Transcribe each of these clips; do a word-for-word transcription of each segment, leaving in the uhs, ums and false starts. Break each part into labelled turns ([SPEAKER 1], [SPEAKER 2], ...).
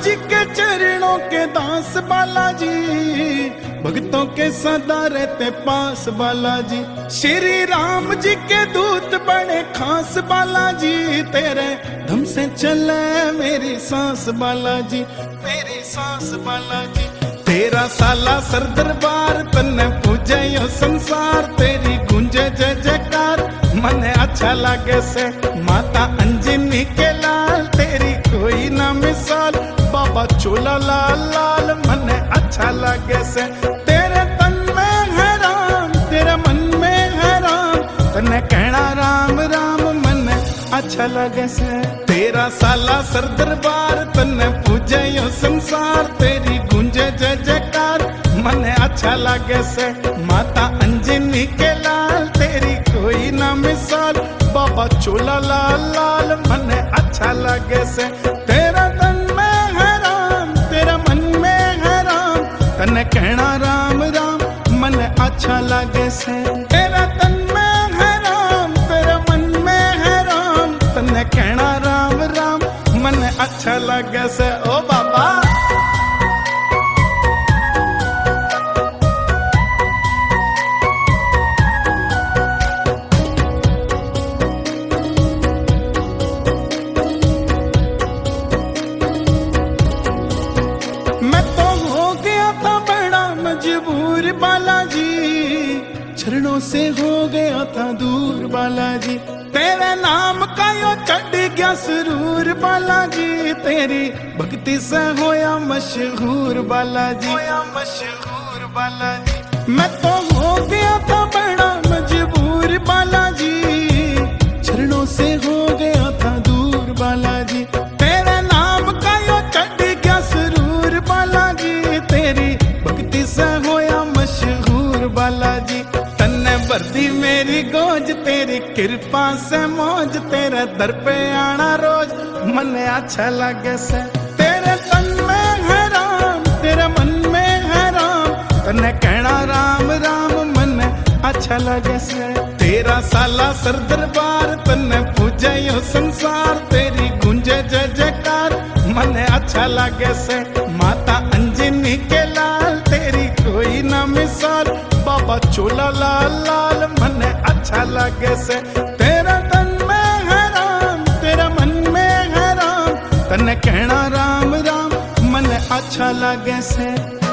[SPEAKER 1] जी के चरणों के दास बालाजी, भक्तों के सदा रहते पास बालाजी। श्री राम जी के दूत बड़े खास बालाजी, तेरे धम से चले मेरी सांस बालाजी, मेरी सांस बालाजी। तेरा साला सर दरबार तन्ने पूजे यो संसार, तेरी गूंजे जय जयकार मने अच्छा लागे से। माता अंजनी के लाल तेरी कोई ना मिसाल, बाबा चोला लाल लाल मने अच्छा लागे से। तेरे तन में है राम, तेरे मन में है राम, तन्ने कहना राम राम मने अच्छा लगे से। तेरा साला सर दरबार तन्ने पूजे यो संसार, तेरी गूंजे जय जयकार मने अच्छा लगे से। माता अंजनी के लाल तेरी कोई ना मिसाल, बाबा चोला लाल लाल मने अच्छा लगे से। तेरा तन में है राम, तेरा मन में है राम, तन्ने कहना राम राम मने अच्छा लगे से। तेरा तन में है राम, तेरा मन में है राम, तन्ने कहना राम राम मने अच्छा लगे से। ओ बाबा बालाजी, चरणों से हो गया था दूर बालाजी। तेरे नाम का यो चढ़ गया सुरूर बालाजी, तेरी भक्ति से होया मशहूर बालाजी, होया मशहूर बालाजी। मैं तो हो गया था बड़ा मजबूर बालाजी, चरणों से हो गया था दूर बालाजी। तेरे नाम का यो चढ़ गया सुरूर बालाजी, तेरी भक्ति से होया मशहूर बालाजी। तन्ने भरदी मेरी गोज, तेरी कृपा से मौज, तेरे दर पे आना रोज मने अच्छा लगे से। तेरे तन में है राम, तेरे मन में है राम, तन्ने कहना राम राम मने अच्छा लगे से। तेरा साला सर दरबार तन्ने पूजे यो संसार, तेरी गूंजे जय जयकार मने अच्छा लगे से। माता अंजनी के लाल तेरी कोई ना मिसाल, बाबा चोला लाल लाल मने अच्छा लगे से। तेरा तन में है राम, तेरा मन में है राम, तन्ने कहना राम राम मने अच्छा लगे से।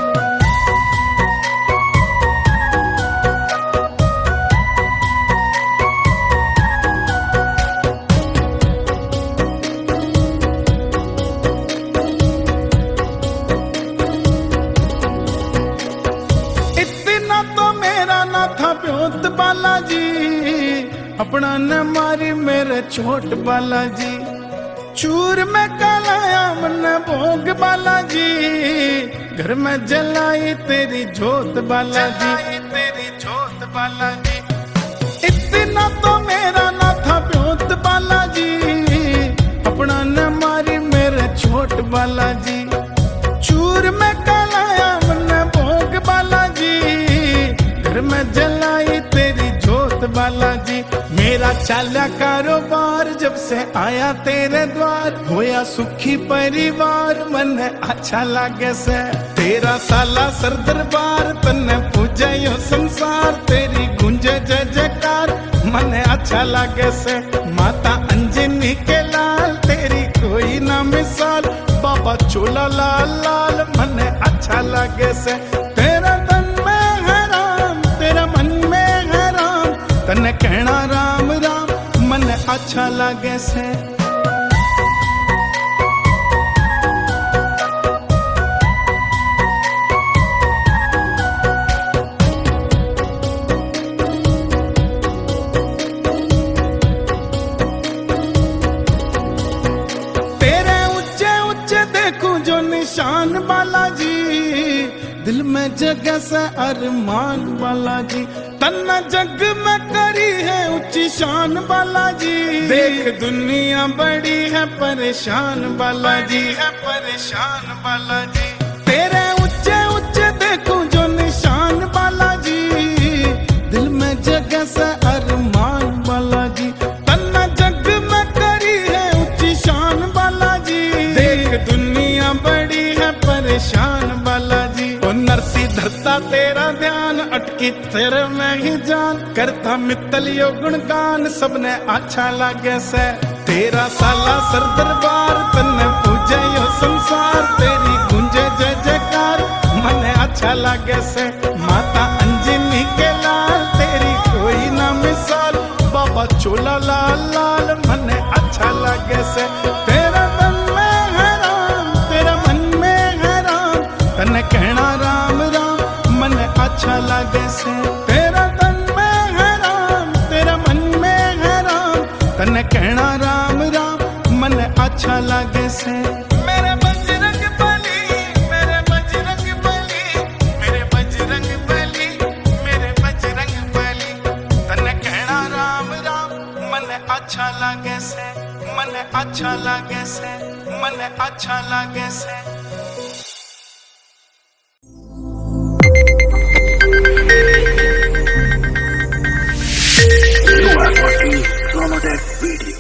[SPEAKER 1] ब्योत बालाजी, अपना न मारी मेरे छोट बालाजी। चूर में कलाया मन भोग बालाजी, घर में जलाई तेरी जोत बालाजी, तेरी जोत बालाजी। इतना तो मेरा ना था ब्योत बालाजी, अपना न मारी मेरे छोट बालाजी। चूर में कलाया मन भोग बालाजी, घर में जलाई तेरी जोत बालाजी। मेरा चाला कारोबार जब से आया तेरे द्वार, होया सुखी परिवार मन अच्छा लागे से। तेरा साला सर दरबार तन्ने पूजे यो संसार, तेरी गूंजे जय जयकार मन अच्छा लागे से। माता अंजनी के लाल तेरी कोई ना मिसाल, बाबा चोला लाल लाल मन अच्छा लागे से। तेरा तन में है राम, तेरा मन में है राम, तन्ने कहना राम राम मन अच्छा लागे से। तेरे ऊंचे ऊंचे देखूं जो निशान बालाजी, दिल में जगह से अरमान बालाजी। तन्ना जग में करी है ऊंची शान बालाजी, देख दुनिया बड़ी है परेशान बालाजी, है परेशान बालाजी। तेरे ऊंचे ऊंचे देखूं जो निशान बालाजी, दिल में जगह से अरमान बालाजी। तन्ना जग में करी है ऊंची शान बालाजी, देख दुनिया बड़ी की तेरे में ही जान, करता मित्तलियो गुणगान सबने अच्छा लागे से। तेरा साला सर दरबार तन्ने पूजे यो संसार, तेरी गूंजे जय जयकार मने अच्छा लागे से। माता अंजनी के लाल तेरी कोई ना मिसाल, बाबा चोला लाल लाल मने अच्छा लागे से। तेरा तन में है राम तेरा मन में है राम, तन्ने कहना राम राम मने अच्छा लागे से। तेरा तन में है राम तेरा मन में है राम, तन्ने कहना राम राम मने अच्छा लागे से। मेरे बजरंग बली मेरे बजरंग बली मेरे बजरंग बली मेरे बजरंग बली, तन्ने कहना राम राम मने अच्छा लागे से, मने अच्छा लागे से, मने अच्छा लागे से।
[SPEAKER 2] You are watching Sonodeck Video.